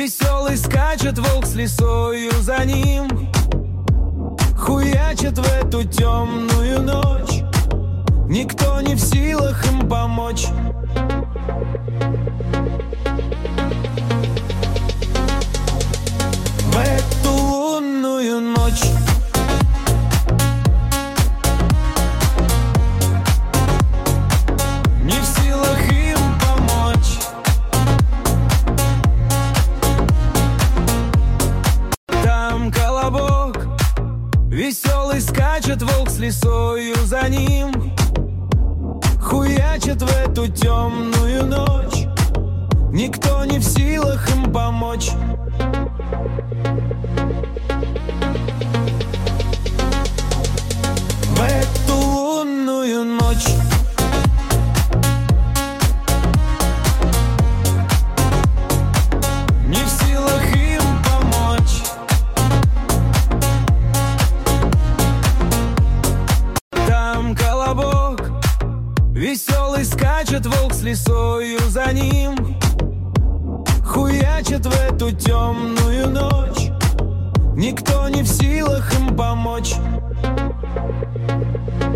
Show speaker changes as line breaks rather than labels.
Веселый скачет волк с лисою за ним, хуячит в эту темную ночь. Никто не в силах им помочь. В эту лунную ночь не в силах им помочь. Там колобок, веселый скачет волк с лисою за ним, хуячит в эту темную ночь. Никто не в силах им помочь. В эту лунную ночь не в силах им помочь. Там колобок, веселый скачет волк с лисою за ним, хуячит в эту темную ночь. Никто не в силах им помочь.